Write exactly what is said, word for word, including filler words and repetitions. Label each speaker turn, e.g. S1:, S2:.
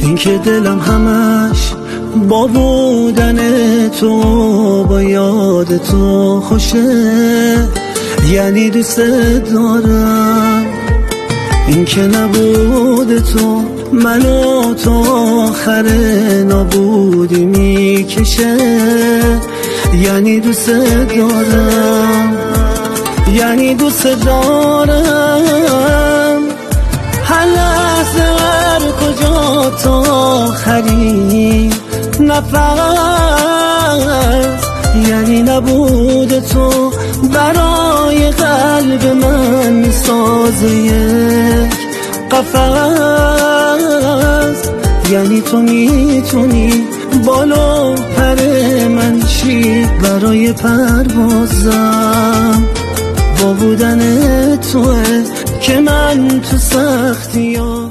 S1: این که دلم همش با بودن تو با یاد تو خوشه، یعنی دوست دارم. این که نبود تو منو تو آخر نابودی میکشه، یعنی دوست دارم، یعنی دوست دارم. هر لحظه هر کجا تا آخرین نفس، یعنی نبود تو برای قلب من میسازه یک قفس، یعنی تو میتونی بالو پر من شی برای پروازم. با بودن توه که من تو سختی ها